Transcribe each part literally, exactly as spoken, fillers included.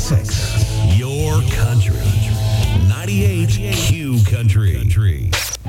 Sussex, your country. ninety-eight Q Country.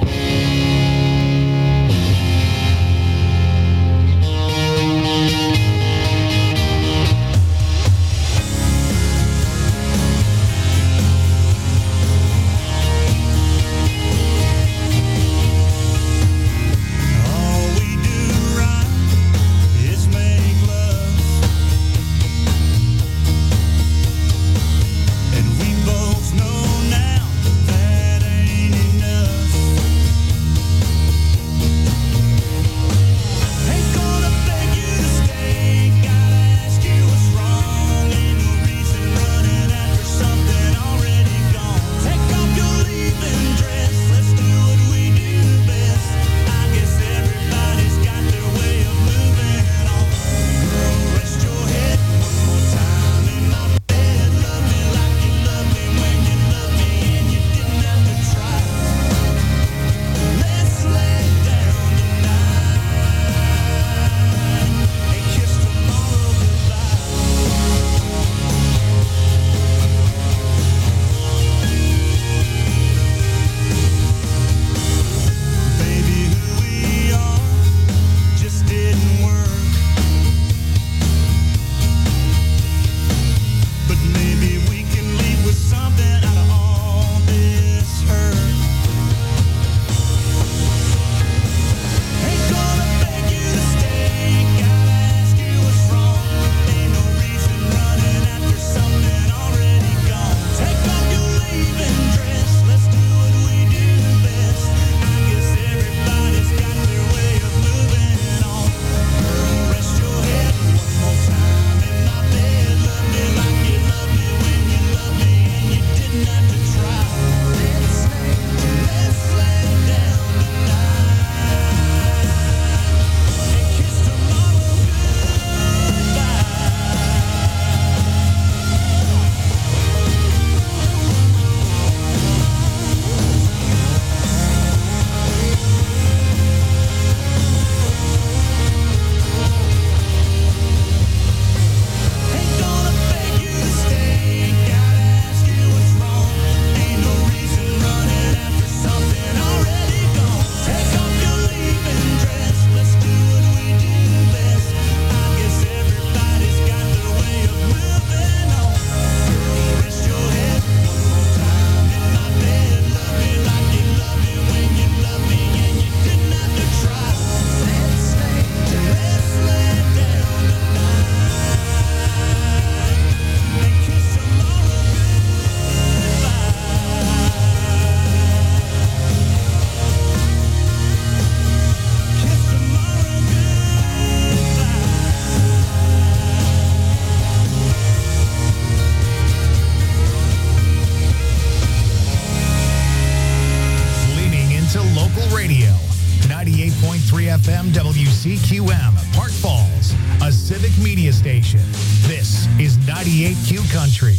F M W C Q M, Park Falls, a civic media station. This is ninety-eight Q Country.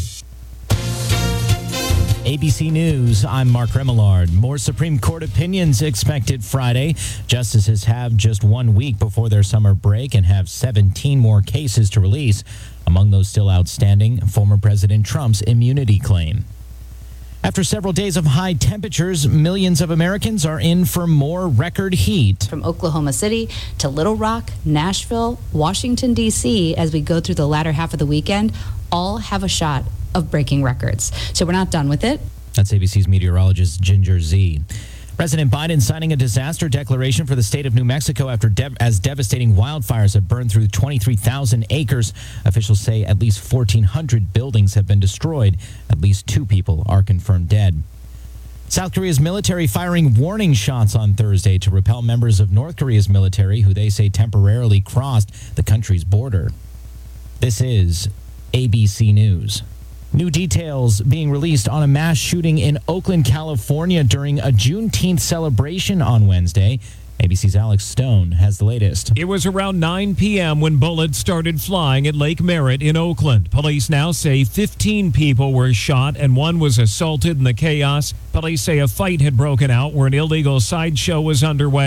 A B C News, I'm Mark Remillard. More Supreme Court opinions expected Friday. Justices have just one week before their summer break and have seventeen more cases to release. Among those still outstanding, former President Trump's immunity claim. After several days of high temperatures, millions of Americans are in for more record heat. From Oklahoma City to Little Rock, Nashville, Washington, D C, as we go through the latter half of the weekend, all have a shot of breaking records. So we're not done with it. That's A B C's meteorologist Ginger Z. President Biden signing a disaster declaration for the state of New Mexico after dev- as devastating wildfires have burned through twenty-three thousand acres. Officials say at least fourteen hundred buildings have been destroyed. At least two people are confirmed dead. South Korea's military firing warning shots on Thursday to repel members of North Korea's military who they say temporarily crossed the country's border. This is A B C News. New details being released on a mass shooting in Oakland, California during a Juneteenth celebration on Wednesday. A B C's Alex Stone has the latest. It was around nine p.m. when bullets started flying at Lake Merritt in Oakland. Police now say fifteen people were shot and one was assaulted in the chaos. Police say a fight had broken out where an illegal sideshow was underway.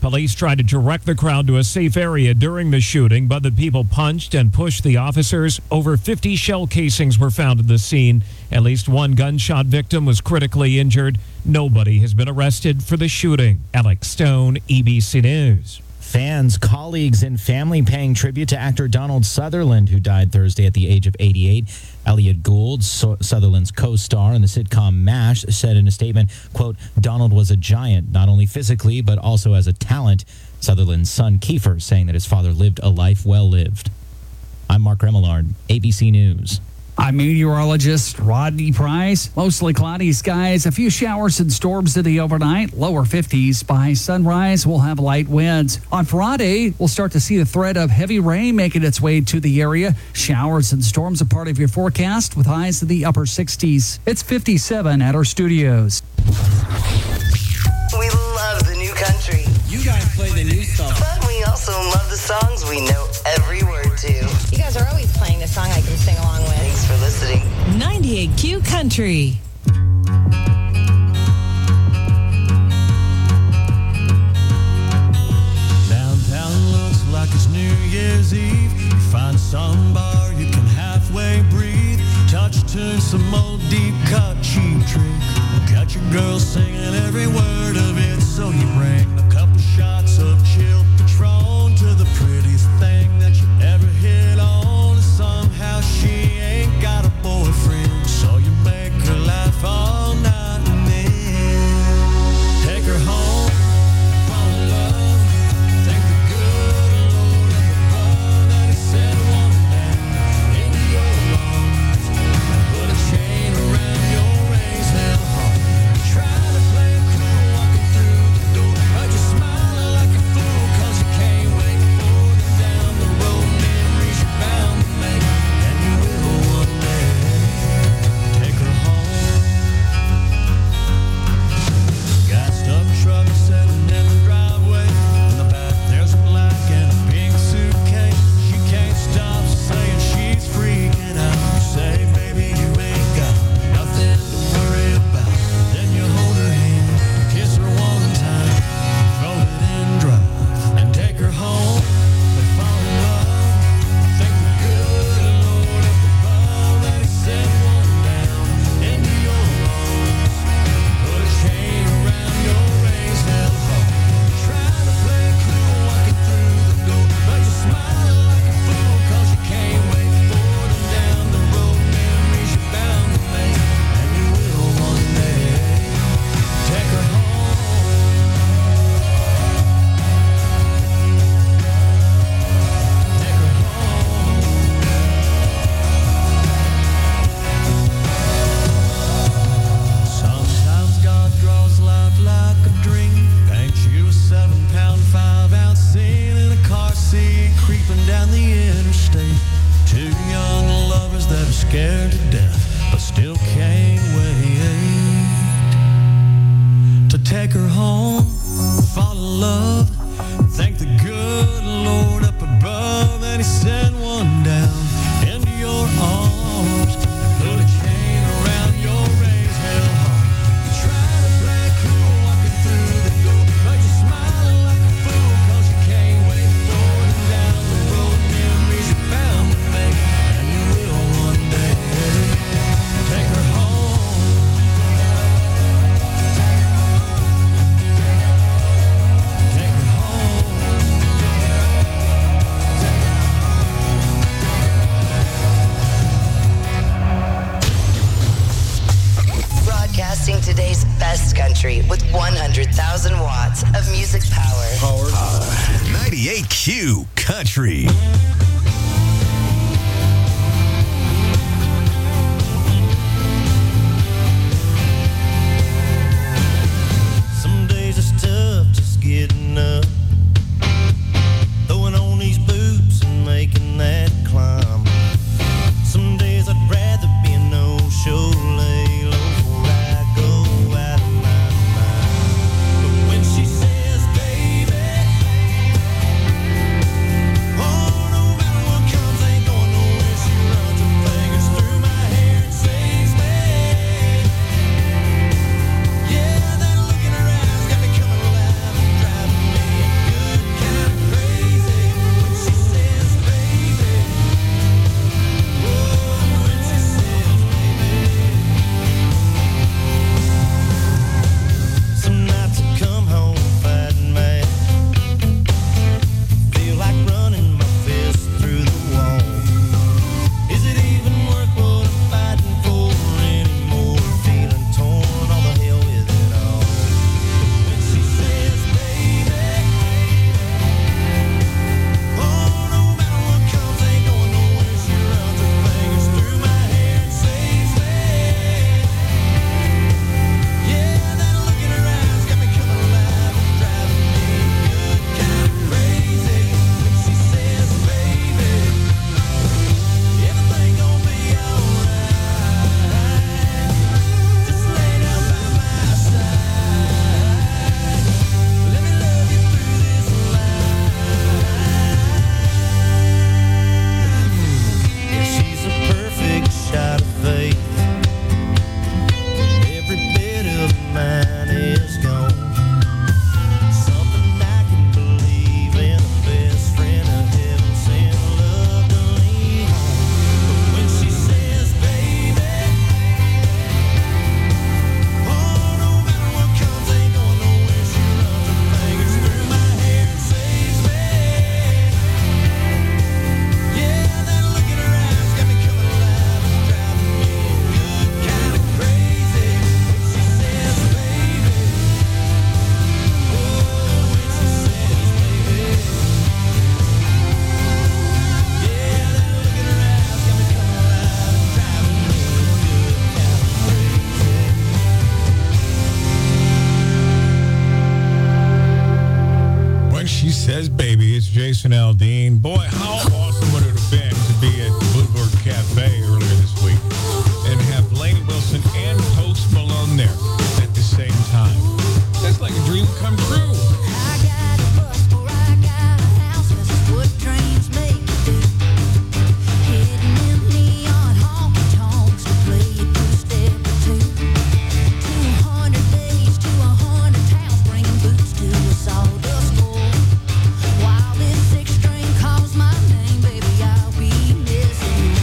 Police tried to direct the crowd to a safe area during the shooting, but the people punched and pushed the officers. Over fifty shell casings were found at the scene. At least one gunshot victim was critically injured. Nobody has been arrested for the shooting. Alex Stone, E B C News. Fans, colleagues, and family paying tribute to actor Donald Sutherland, who died Thursday at the age of eighty-eight. Elliot Gould, so- Sutherland's co-star in the sitcom MASH, said in a statement, quote, "Donald was a giant, not only physically, but also as a talent." Sutherland's son, Kiefer, saying that his father lived a life well lived. I'm Mark Remillard, A B C News. I'm meteorologist Rodney Price. Mostly cloudy skies, a few showers and storms in the overnight, lower fifties. By sunrise, we'll have light winds. On Friday, we'll start to see the threat of heavy rain making its way to the area. Showers and storms are part of your forecast with highs in the upper sixties. It's fifty-seven at our studios. We love the new country. You guys play the new stuff. But we also love the songs we know every word to. You guys are always playing the song I can sing along with. Thanks for listening. ninety-eight Q Country. Downtown looks like it's New Year's Eve. You find some bar you can halfway breathe. Touch tune, some old deep cut cheap trick. Got your girl singing every word of it. So you bring a couple shots of chilled Patron to the prettiest thing that you ever hit on. Somehow she ain't got a boyfriend, so you make her laugh all night and then take her home, fall in love, thank the good Lord up above that he sent one down into your arms and put a chain around your raised hell heart. Try to play it cool walking through the door, but you're smiling like a fool cause you can't wait for the down the road memories you're bound to make. And you will one day take her home. Got stuck truck sitting in the driveway. In the back there's a black and a pink suitcase. She can't stop saying she's freaking out. You say, baby, you ain't got nothing to worry about. Then you hold her hand, kiss her one time, throw it in drive, and take her home. They fall in love. Thank the good Lord up above that he sent one down into your arms. Put a chain around your raised hell heart. Try to play it cool walking through the door, but you're smiling like a fool cause you can't wait for them down the road memories you're bound to make. And you will one day take her home. Take her home. Sometimes God draws life like a dream. Paints you a seven pound, five ounce scene in a car seat, creeping down the interstate. Two young lovers that are scared to death, but still can't wait to take her home, fall in love. Thank the good Lord up above that he sent one down into your arms. Put a chain around your raised hell heart. You try to play it cool walking through the door, but you're smiling like a fool cause you can't wait for them down the road memories you're bound to make. And you will one day take her home. Take her home. Broadcasting today's best country with one hundred thousand watts of music power. ninety-eight Q Country. Some days it's tough just getting up, throwing on these boots and making that climb. Some days I'd rather be a no-show, lay low before I go out of my mind. But when she says, baby, oh, nobody Jason Aldean. Boy, how awesome would it have been to be at Bluebird Cafe earlier this week and have Lainey Wilson and Post Malone there at the same time. That's like a dream come true. I got a bus or I got a house, 'cause it's what dreams make you do. Hidden in neon honky tonks to play a two-step or two. Two hundred days to a hundred towns, bringing boots to a sawdust floor. While this six string calls my name, baby, I'll be missing you.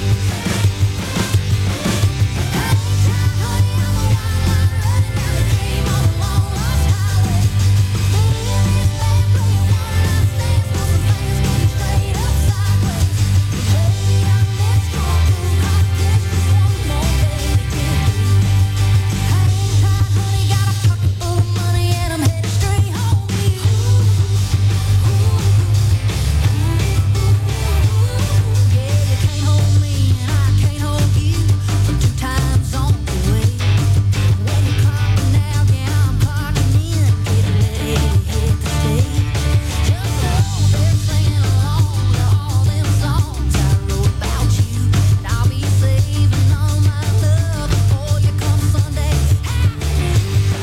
Hey, child, honey, I'm a wild one running down the dream on a long lost highway. Maybe in this band playing one night stands till some fans getting straight up sideways. Baby, I miss your blue cocktails, just one more day to get through. Hang tight, honey, got a pocket full of money and I'm headed straight home to you. Yeah, you can't hold me and I can't hold you for two times on the way. When you're clocking out, yeah, I'm clocking in. Getting ready to hit the stage. Just know they're singing along to all them songs I wrote about you. And I'll be saving all my love before you come Sunday afternoon.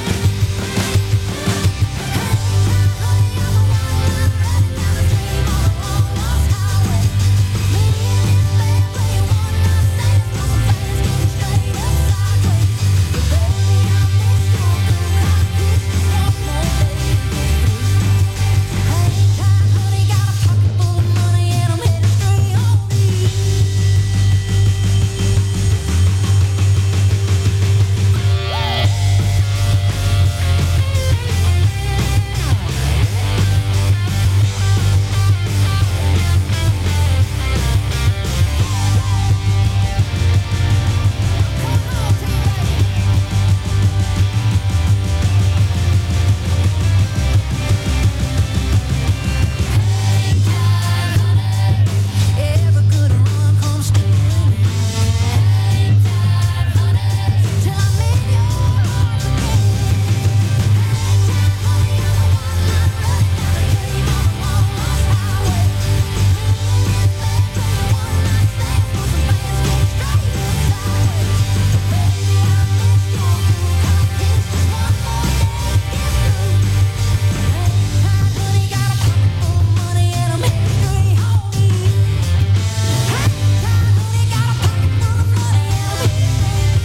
Ever gonna run, come stay with me. Hang tight, honey, till I'm in your arms again. Hang tight, honey, I'm a wild one running down the dream on a long lost highway. Me and this band playing one night stands till some fans getting straight up sideways. Baby, I miss your blue cocktails, just one more day to get through. Hang tight, honey, got a pocket full of money and I'm headed straight home to you. Hang tight, honey, got a pocket full of money and I'm headed straight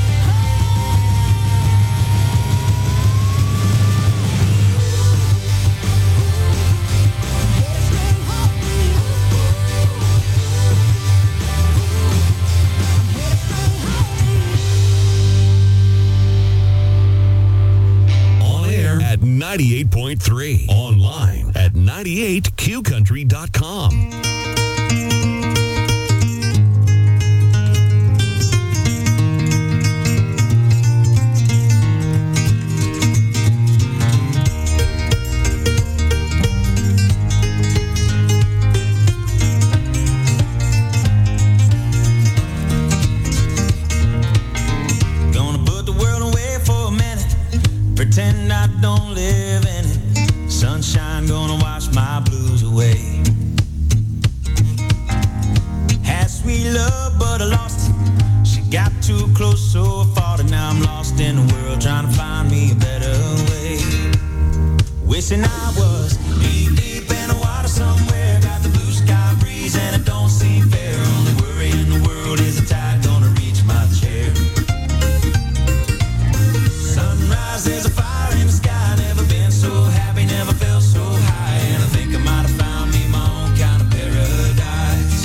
On air at ninety-eight point three. Online at ninety-eight q country dot com. Gonna put the world away for a minute. Pretend I don't live in it. Sunshine gonna wash my blues away. Had sweet love, but I lost it. She got too close, so I fought it. Now I'm lost in the world, trying to find me a better way. Wishing I was deep, deep in the water somewhere. Got the blue sky breeze, and it don't seem fair. Only worry in the world is the tide gonna reach my chair. Sunrise, there's a fire in the sky. Never been so happy, never felt so high. And I think I might have found me my own kind of paradise.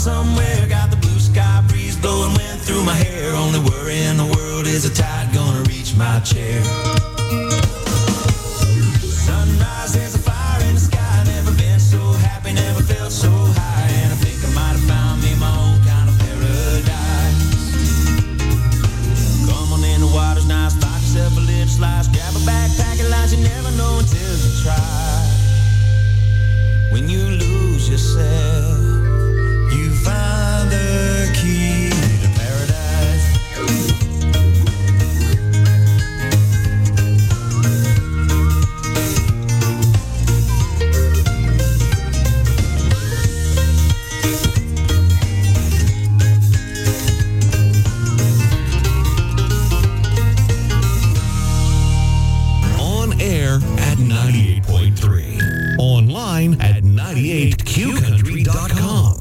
somewhere, got the blue sky breeze blowing wind through my hair. Only worry in the world is a tide gonna reach my chair. Sunrise, there's a fire in the sky. Never been so happy, never felt so high. And I think I might have found me my own kind of paradise. Come on in, the water's nice. Find yourself a little slice. Grab a backpack and lunch. You never know until you try. When you lose yourself, you find the key to paradise. On air at ninety-eight point three. Online at ninety-eight q country dot com.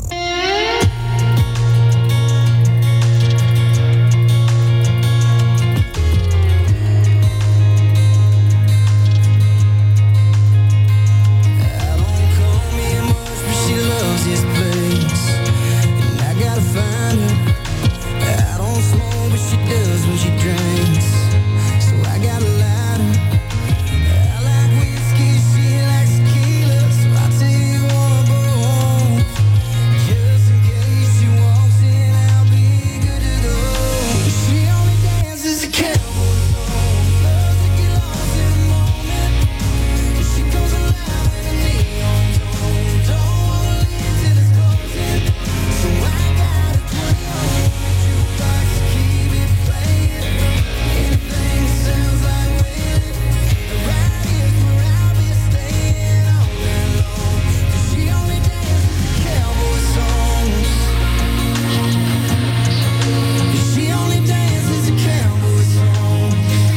She loves this place, and I gotta find her. I don't smoke, but she does when she drinks, so I gotta light her. I like whiskey, she likes tequila, so I'll take one of both, just in case she walks in, I'll be good to go. She only dances a cowboy song, loves to get lost in the moment. She goes alive when the neon's on, don't wanna leave till it's closing, so I gotta turn on the jukebox to keep it playing. Anything that sounds like winning, right here's where I'll be staying all night long. 'Cause she only dances cowboy songs. She only dances a cowboy song.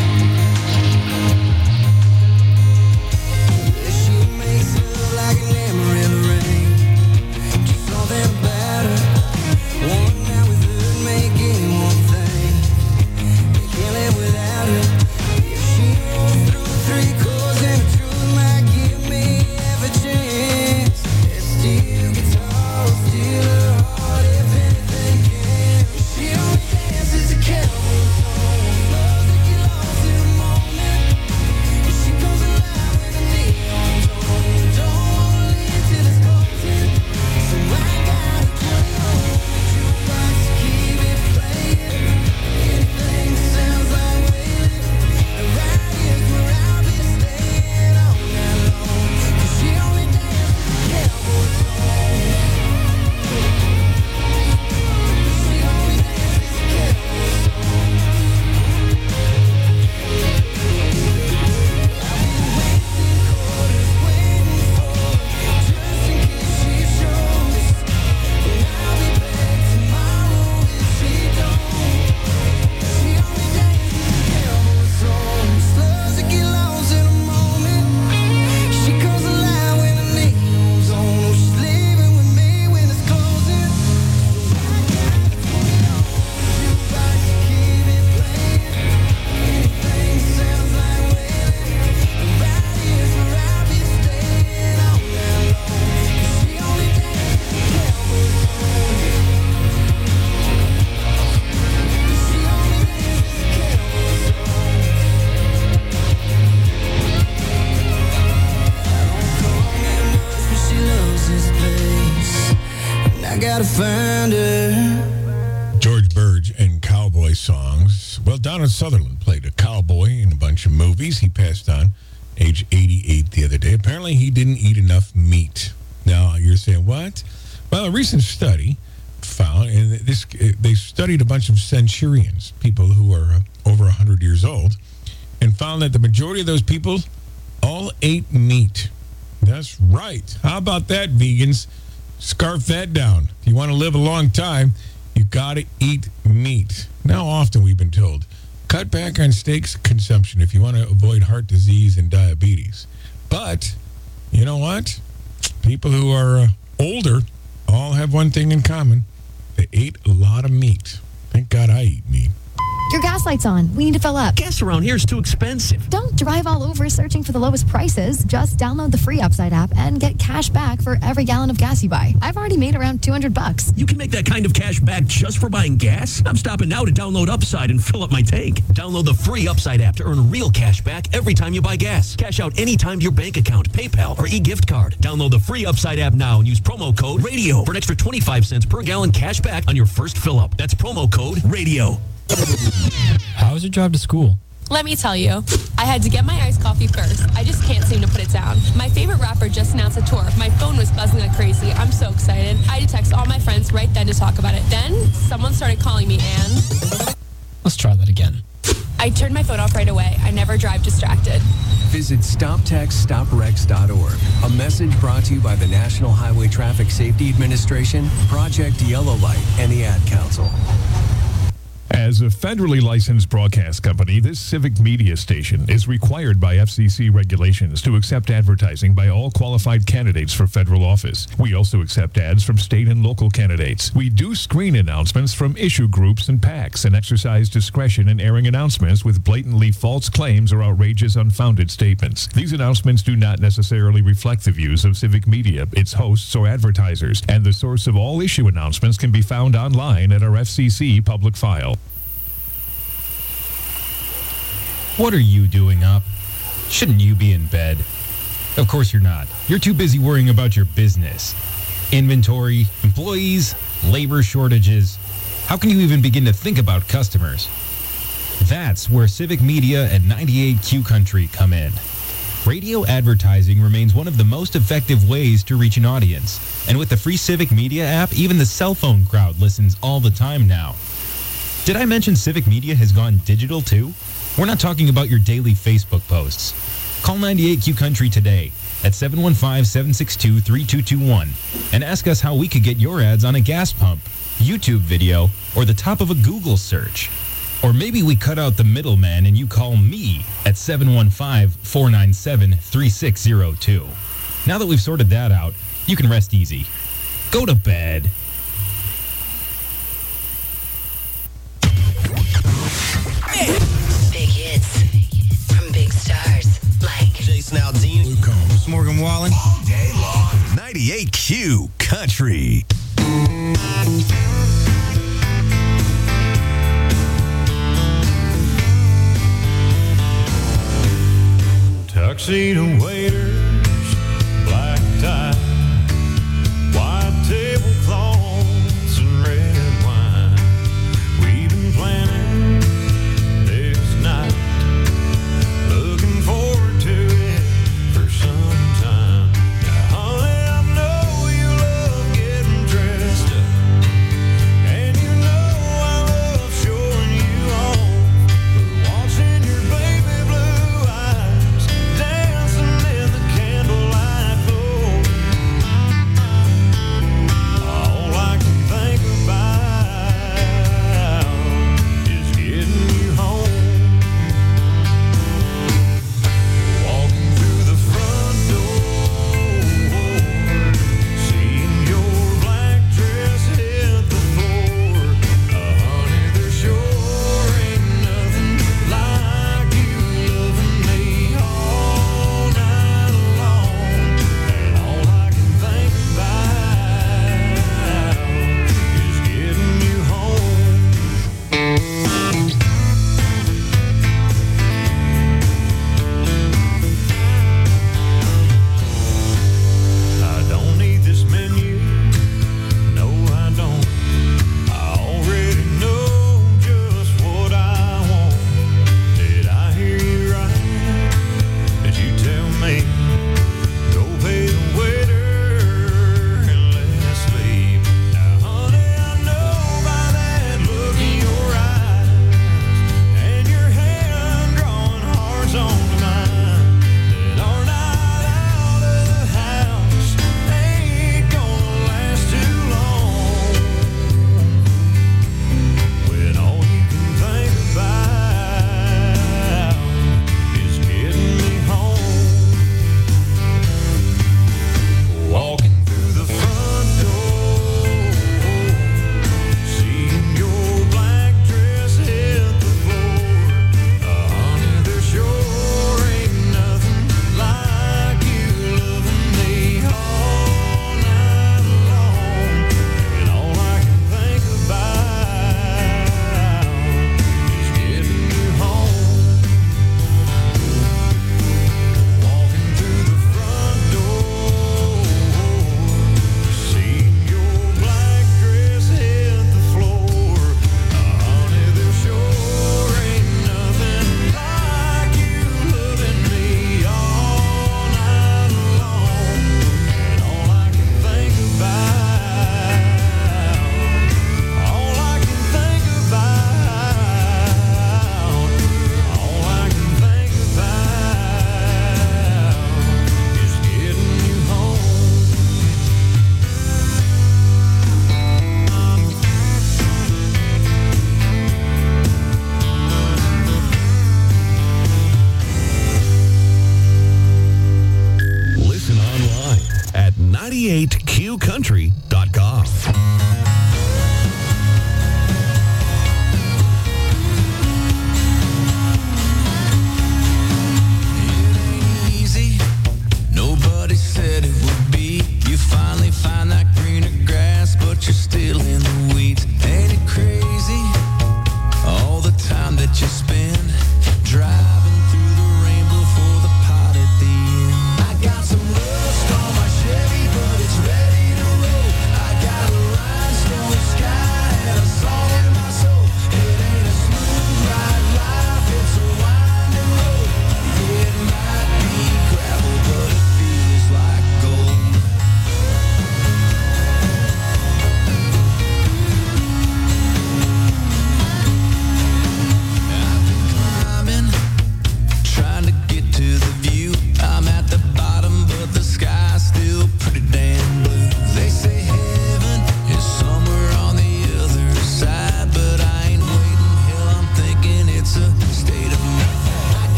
Yeah, she makes love like an Amarillo rain. Just all that about her. One night with her make any one thing. They can't live without her. If she rolls through three chords and the truth might give me half a chance. That steel guitar will steal her heart if anything can. She only dances a cowboy song. Loves to get lost in the moment. She goes alive when the neon's on. Don't wanna leave till it's closing, so I gotta turn on the jukebox to keep it playing. Anything that sounds like winning, right here's where I'll be staying all night long. 'Cause she only dances a cowboy song. She only dances a cowboy song. I've been wasting quarters waiting for her, just in case she shows. And I'll be back tomorrow if she don't. She only dances a cowboy song. Loves to get lost in a moment. She comes alive when the neon's on. Oh, she's leaving with me when it's closing. So I gotta turn it on. Jukebox to keep it playing. Anything that sounds like winning, right here's where I'll be staying all night long. 'Cause she only dances a cowboy song. She only dances a cowboy song. I don't call me much, but she loves this place, and I gotta find her. George Burge and cowboy songs. Well, Donald Sutherland played a cowboy in a bunch of movies. He passed on, age eighty-eight the other day. Apparently, he didn't eat enough meat. Now, you're saying, what? Well, a recent study found, and this they studied a bunch of centurions, people who are uh, over one hundred years old, and found that the majority of those people all ate meat. That's right. How about that, vegans? Scarf that down. If you want to live a long time, you got to eat meat. Now, often we've been told, cut back on steak consumption if you want to avoid heart disease and diabetes. But, you know what? People who are uh, older all have one thing in common. They ate a lot of meat. Thank God I eat meat. your gas light's on. We need to fill up. Gas around here is too expensive. Don't drive all over searching for the lowest prices. Just download the free Upside app and get cash back for every gallon of gas you buy. I've already made around two hundred bucks. You can make that kind of cash back just for buying gas? I'm stopping now to download Upside and fill up my tank. Download the free Upside app to earn real cash back every time you buy gas. Cash out anytime to your bank account, PayPal, or e-gift card. Download the free Upside app now and use promo code RADIO for an extra twenty-five cents per gallon cash back on your first fill up. That's promo code RADIO. How was your drive to school? Let me tell you, I had to get my iced coffee first. I just can't seem to put it down. My favorite rapper just announced a tour. My phone was buzzing like crazy. I'm so excited. I had to text all my friends right then to talk about it. Then someone started calling me and... Let's try that again. I turned my phone off right away. I never drive distracted. Visit stop text stop wrecks dot org. A message brought to you by the National Highway Traffic Safety Administration, Project Yellow Light, and the Ad Council. As a federally licensed broadcast company, this civic media station is required by F C C regulations to accept advertising by all qualified candidates for federal office. We also accept ads from state and local candidates. We do screen announcements from issue groups and PACs and exercise discretion in airing announcements with blatantly false claims or outrageous, unfounded statements. These announcements do not necessarily reflect the views of civic media, its hosts, or advertisers, and the source of all issue announcements can be found online at our F C C public file. What are you doing up? Shouldn't you be in bed? Of course you're not. You're too busy worrying about your business. Inventory, employees, labor shortages. How can you even begin to think about customers? That's where Civic Media and ninety-eight Q Country come in. Radio advertising remains one of the most effective ways to reach an audience. And with the free Civic Media app, even the cell phone crowd listens all the time now. Did I mention Civic Media has gone digital too? We're not talking about your daily Facebook posts. Call ninety-eight Q Country today at seven one five, seven six two, three two two one and ask us how we could get your ads on a gas pump, YouTube video, or the top of a Google search. Or maybe we cut out the middleman and you call me at seven one five, four nine seven, three six zero two. Now that we've sorted that out, you can rest easy. Go to bed. Big hits from big stars like Jason Aldean, Luke Combs, Morgan Wallen. All day long. ninety-eight Q Country. Tuxedo waiters, black tie, white tablecloths and red wine. We've been planning this night, looking forward to it for some time. Now, honey, I know you love getting dressed up, and you know I love showing you off, but watching your baby blue eyes dancing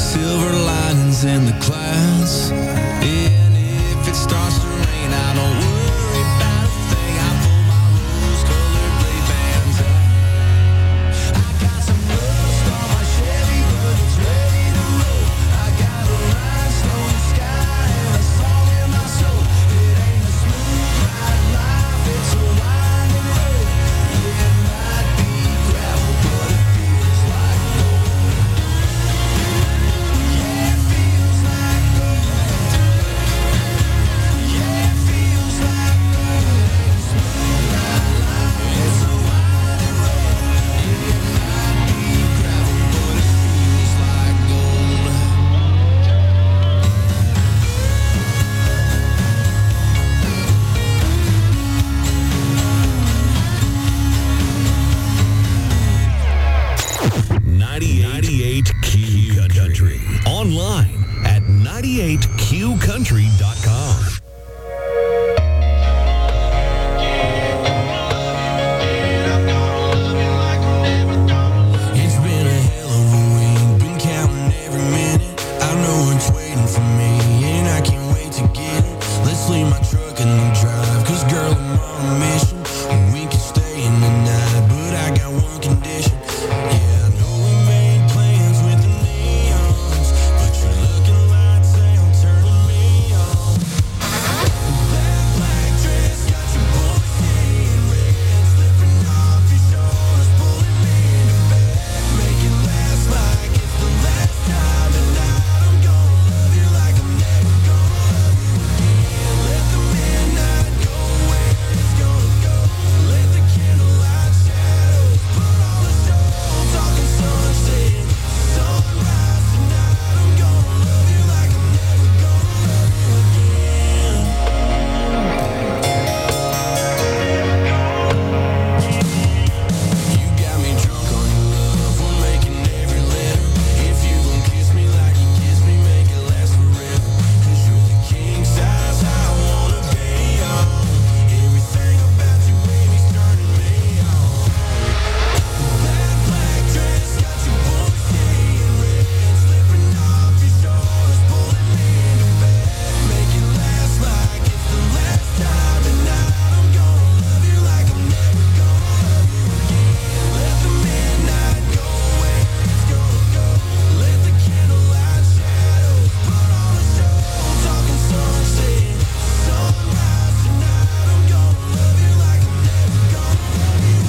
silver linings in the clouds. And if it starts to rain, I don't worry about a thing. I pull my rose-colored blade bands up. I got some rust on my Chevy, but it's ready to roll. I got a rhinestone sky and a song in my soul. It ain't a smooth ride life, it's a winding road. Yeah, it might be gravel, but it feels like gold. Yeah, it feels like gold. Yeah, it feels like gold. Smooth ride life, it's a winding road. Yeah, it might be gravel, but it feels like gold. ninety-eight Q Country. Online at ninety-eight q country dot com. It's been a hell of a week, been counting every minute. I know it's waiting for me, and I can't wait to get it. Let's leave my truck in the drive, cause girl, I'm on a mission. We can stay in the night, but I got one condition. Yeah, I know we made plans with the neons, but your looking lights ain't turning me on. That black dress got your boy seeing red, slipping off your shoulders, pulling me into bed. Make it last like it's the last time tonight. I'm gonna love you like I'm never gonna love you again. Let the midnight go where it's gonna go. Let the candlelight shadows put on the show. Talking sunset, sunrise tonight. I'm gonna love you like I'm never gonna love you again. You got me drunk on your love, we're making every letter. If you gon' kiss me like you kiss me, make it last forever. Cause you're the king size I wanna be on. Everything about you, baby's turning me on. That black dress got your boy seeing red, slipping off your shoulders, pulling me into bed. Make it last like it's the last time tonight. I'm gonna love you like I'm never gonna love you again. Let the midnight go where it's gonna go. Let the candlelight shadows put on a show. Talking sunset, sunrise tonight. I'm gonna love you like I'm never gonna love you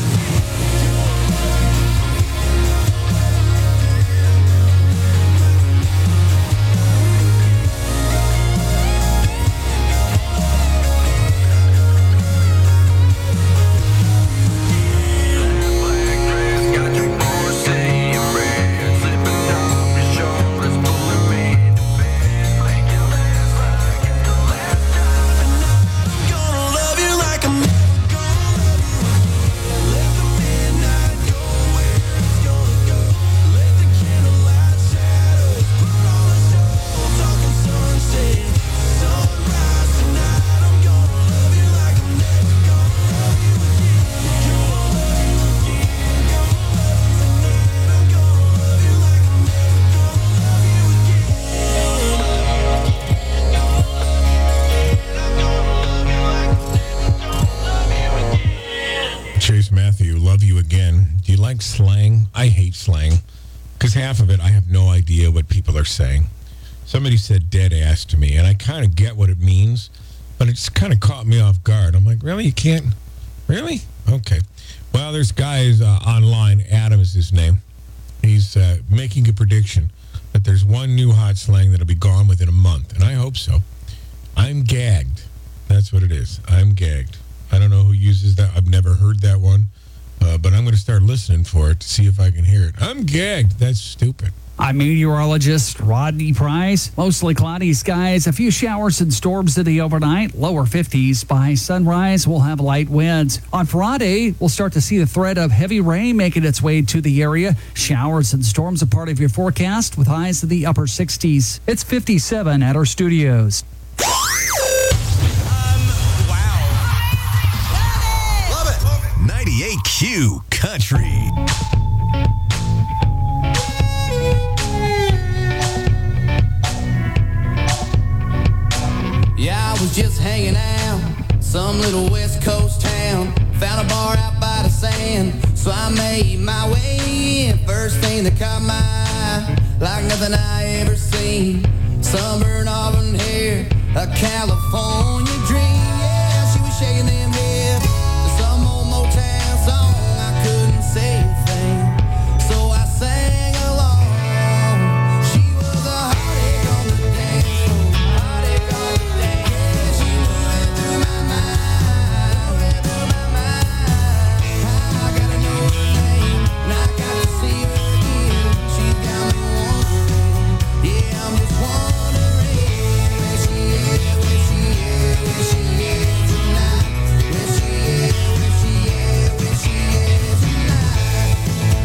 gonna love you like I'm never gonna love you again. Let the midnight go where it's gonna go. Let the candlelight shadows put on a show. Talking sunset, sunrise tonight. I'm gonna love you like I'm never gonna love you again. Gonna love you again. Gonna love you tonight. I'm gonna love you like I'm never gonna love you again. Chase Matthew, love you again. Do you like slang? I hate slang because half of it I have no idea what people are saying. Somebody said dead ass to me, and I kind of get what it means, but it's kind of caught me off guard. I'm like, really? You can't? Really? Okay. Well, there's guys uh, online. Adam is his name. He's uh, making a prediction that there's one new hot slang that'll be gone within a month, and I hope so. I'm gagged. That's what it is. I'm gagged. I don't know who uses that. I've never heard that one, uh, but I'm going to start listening for it to see if I can hear it. I'm gagged. That's stupid. I'm meteorologist Rodney Price. Mostly cloudy skies, a few showers and storms in the overnight, lower fifties. By sunrise, we'll have light winds. On Friday, we'll start to see the threat of heavy rain making its way to the area. Showers and storms a part of your forecast with highs in the upper sixties. It's fifty-seven at our studios. ninety-eight Q Country. some little West Coast town. Found a bar out by the sand, so I made my way in. First thing that caught my eye, like nothing I ever seen. Sunburned auburn hair, a California dream. Yeah, she was shaking them hips to some old Motown song. I couldn't say a thing, so I sang along. She was a heartache on the dance floor, heartache on the dance. Yeah, she moving through my mind, moving through my mind. I gotta know her name, and I got to see her again. She's got me wondering, yeah, I'm just wondering where she is, where she is, where she is tonight. Where she is, where she is, where she is tonight.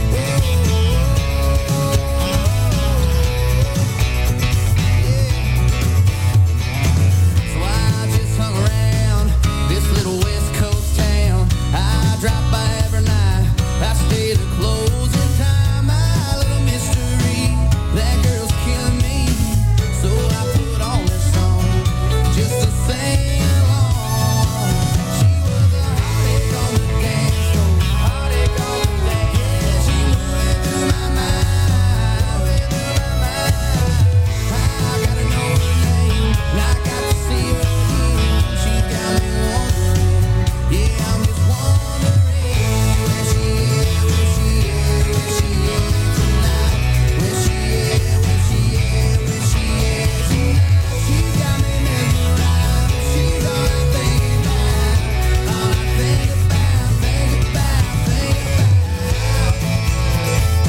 So I just hung around this little West Coast town. I drop by every night. I stay to closing time. My little mystery, that girl's killing me. So I put on this song just to sing along. She was a heartache on the dance floor, heartache on the dance. Yeah, she moving through my mind, moving through my mind. I gotta know her name, and I got to see her again. She got me wondering, yeah, I'm just wondering where she is, where she is, where she is tonight. Where she is, where she is, where she is tonight. She got me mesmerized. She's all I think about, all I think about, think about, think about.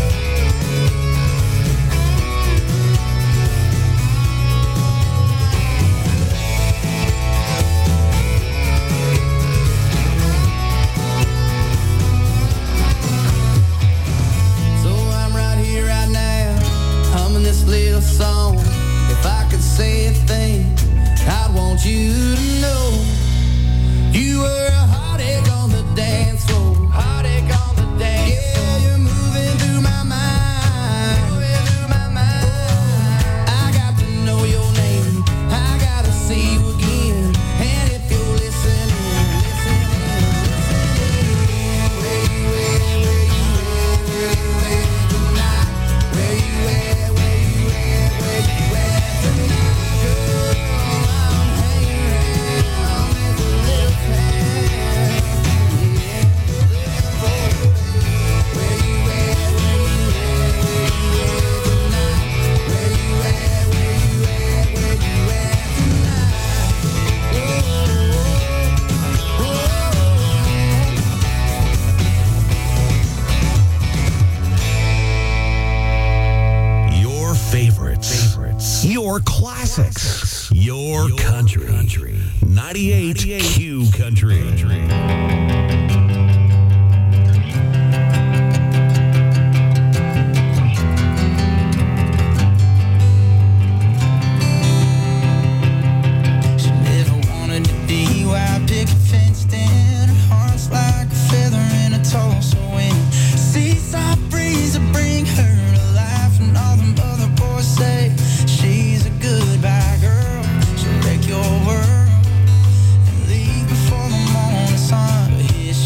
So I'm right here, right now, humming this little song. If I could say a thing, I'd want you to know you were a heartache on the dance floor, heartache on the dance floor. Yeah, you're moving through my mind, moving through my mind. I got to know your name, I gotta see you again. And if you're listening, listening, listening, where you at, where you at, where you at tonight? Where you at, where you at, where you at tonight? Girl, I'm hanging around this little town. Yeah, where you at, where you at, where you at tonight? Where you at, where you at, where you at tonight? Your favorites. favorites. Your classics. Your, country. country. ninety-eight Q Country. She never wanted to be wild picket fenced in. Her heart's like a feather in a Tulsa wind. Seaside breeze will bring her to life, and all them other boys say she's a goodbye girl. She'll wreck your world and leave before the morning sun. But here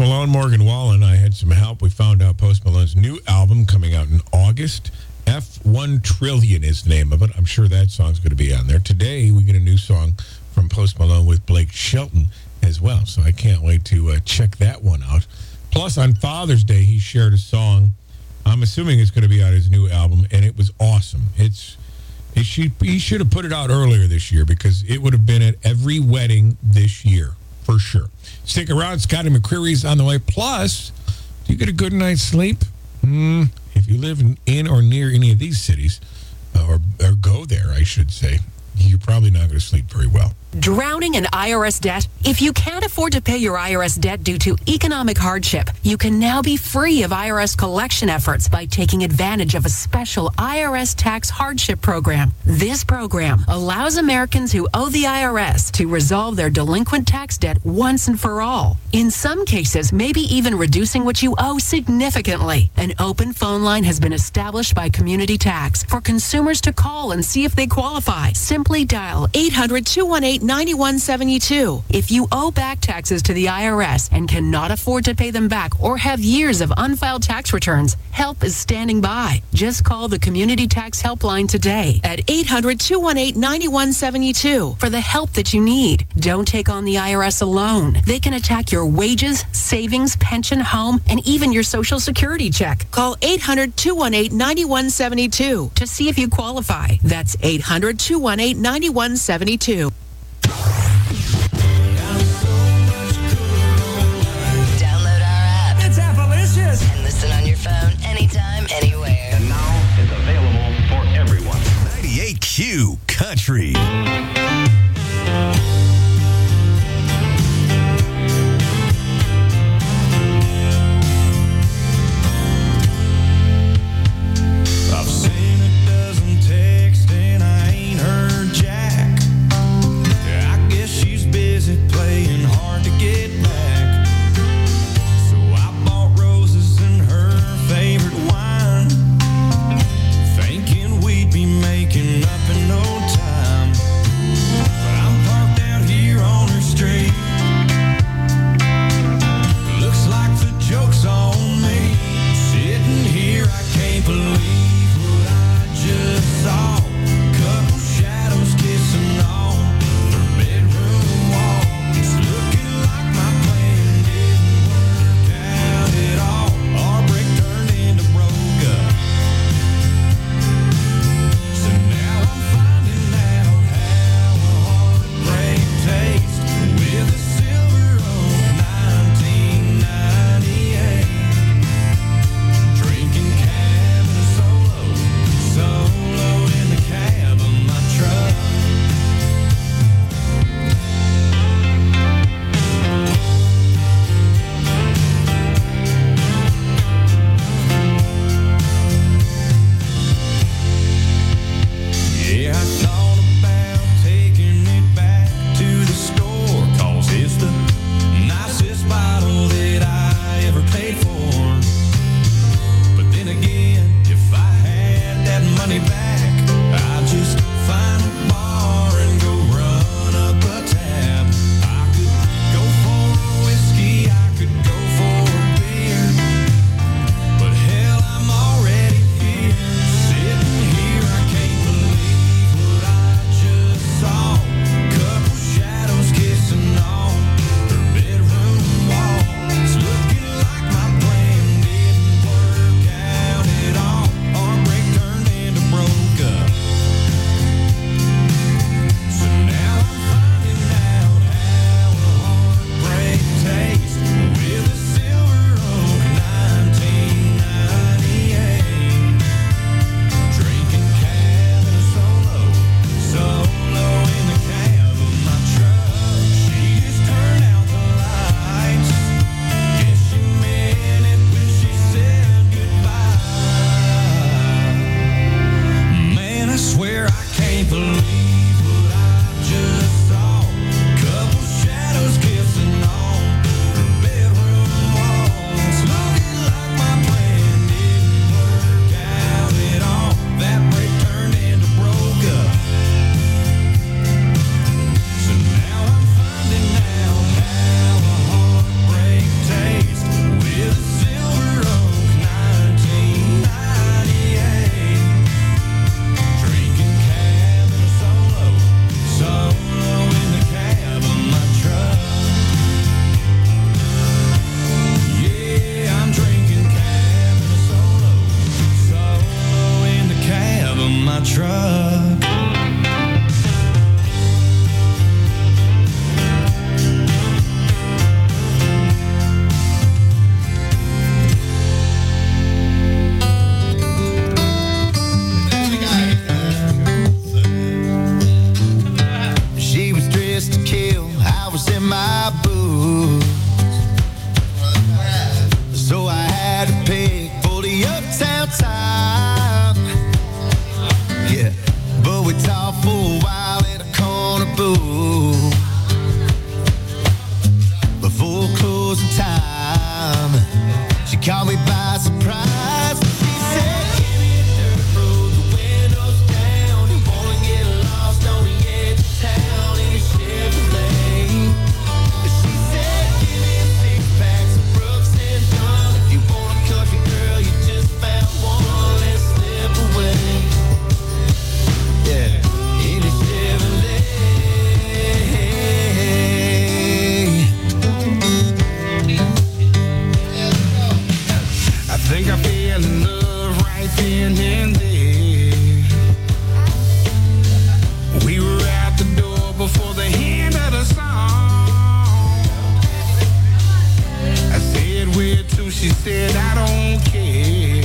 Malone, Morgan Wallen. I had some help. We found out Post Malone's new album coming out in August. F one Trillion is the name of it. I'm sure that song's going to be on there. Today, we get a new song from Post Malone with Blake Shelton as well. So I can't wait to uh, check that one out. Plus, on Father's Day, he shared a song. I'm assuming it's going to be on his new album, and it was awesome. It's it should, he should have put it out earlier this year because it would have been at every wedding this year, for sure. Stick around. Scotty McCreery's on the way. Plus, do you get a good night's sleep? Mm, if you live in, in or near any of these cities, uh, or, or go there, I should say, you're probably not going to sleep very well. Drowning in I R S debt? If you can't afford to pay your I R S debt due to economic hardship, you can now be free of I R S collection efforts by taking advantage of a special I R S tax hardship program. This program allows Americans who owe the I R S to resolve their delinquent tax debt once and for all. In some cases, maybe even reducing what you owe significantly. An open phone line has been established by Community Tax for consumers to call and see if they qualify. Simply dial eight hundred, two one eight, nine one seven two. If you owe back taxes to the I R S and cannot afford to pay them back or have years of unfiled tax returns, help is standing by. Just call the Community Tax Helpline today at eight hundred, two one eight, nine one seven two for the help that you need. Don't take on the I R S alone. They can attack your wages, savings, pension, home, and even your Social Security check. Call eight hundred, two one eight, nine one seven two to see if you qualify. That's eight hundred, two one eight, nine one seven two. Download our app. It's Appalicious. And listen on your phone anytime, anywhere. And now it's available for everyone. ninety-eight Q Country. I've seen a dozen texts and I ain't heard jack. boo. Before closing time, she caught me by surprise. She said, give me a dirt road, the windows down. You wanna get lost on the edge of town in a Chevrolet. She said, give me a six pack of Brooks and Dunn. If you want a country girl, you just found one. Let's slip away. Yeah, in a Chevrolet. I think I fell in love right then and there. We were at the door before the end of the song. I said, where to? She said, I don't care.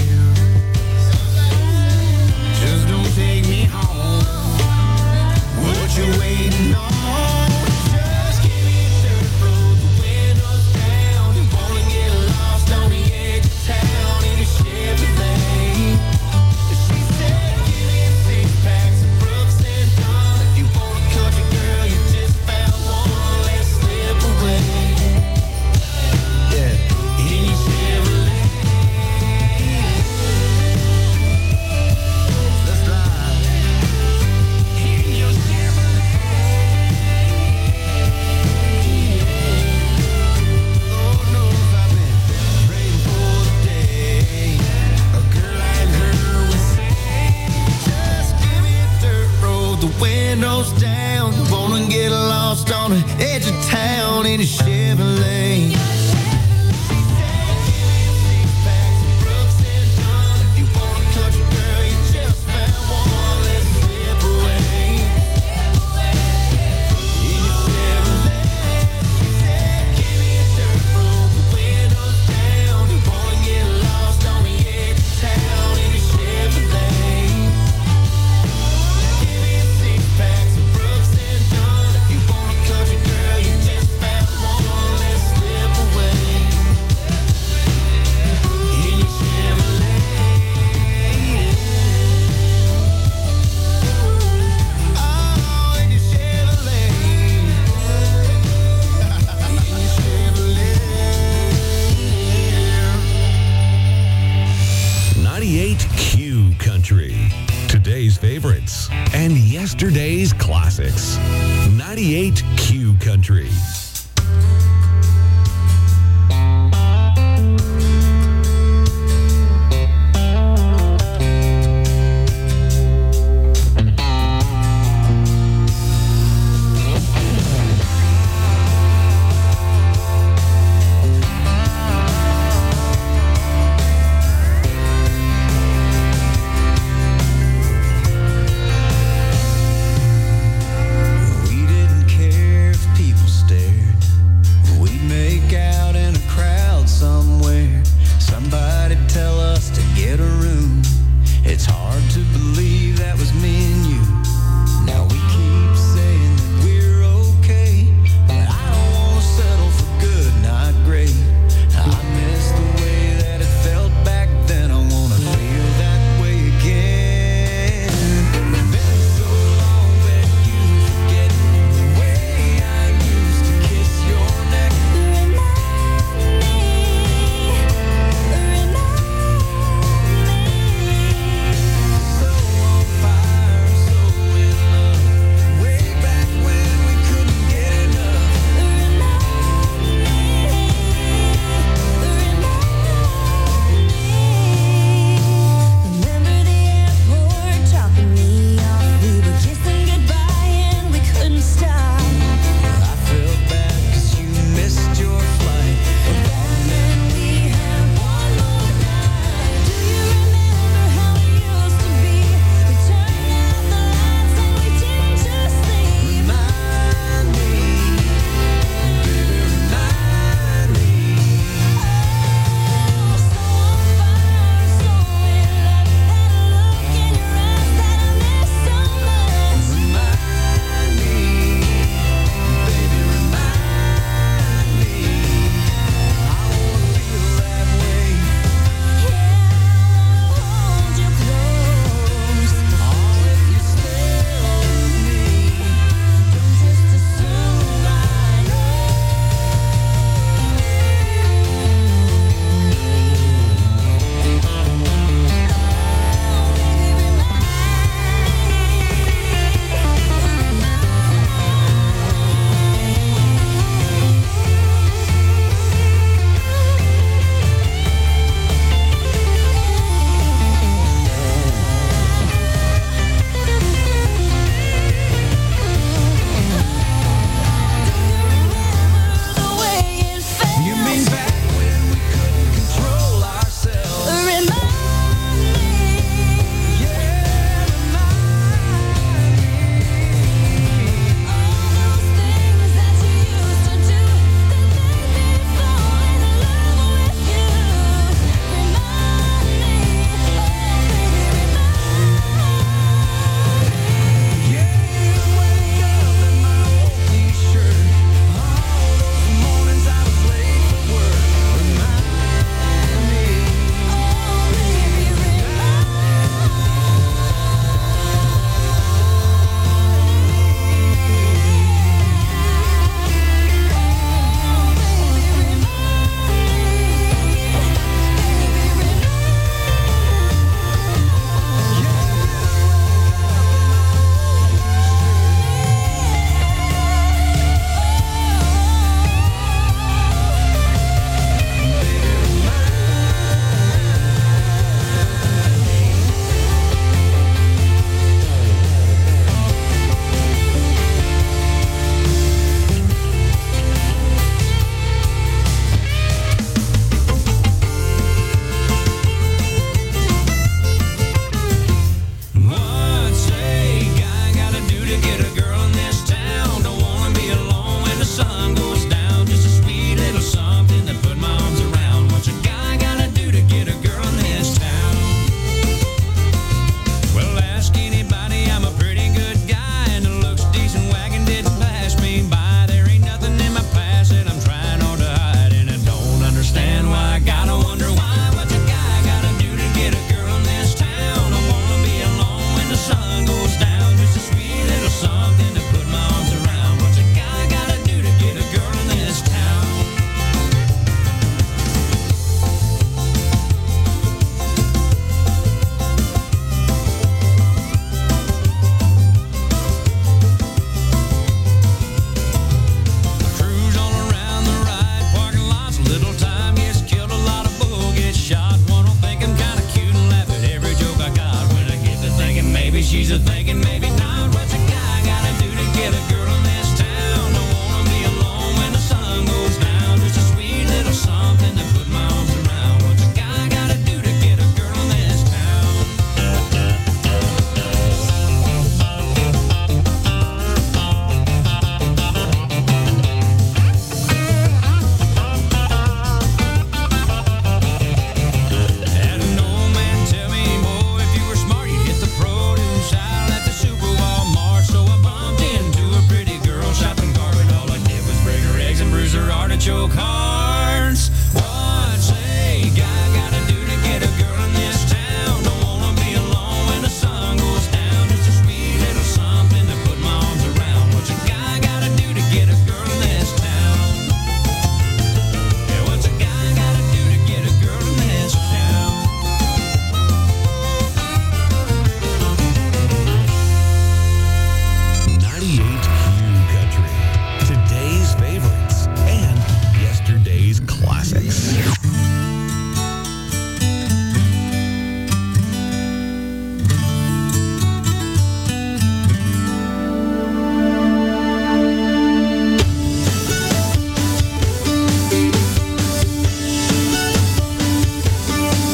Just don't take me home. What you waiting on? Just give me a dirt road, the windows down. You wanna get lost on the edge of town in a Chevrolet. She said, give me a six pack of Brooks and Dunn. If you want a country girl, you just found one. Let's slip away. Yeah, in your Chevrolet. Let's ride. In your Chevrolet. Lord knows I've been praying for the day a girl like her would say, just give me a dirt road, the windows down. You wanna get lost on the edge of town in a Chevrolet. She said, give me a six pack of Brooks and Dunn. If you want a country girl, you just found one. Let's slip away. In your Chevrolet. She said, give me a dirt road, the windows down. You wanna get lost on the edge of town in a Chevrolet. Give me a six pack of Brooks and Dunn. If you want a country girl, you just found one. Let's slip away. In your Chevrolet. Oh, in your Chevrolet. In your Chevrolet. ninety-eight Q Country. Today's favorites and yesterday's classics. ninety-eight Q Country.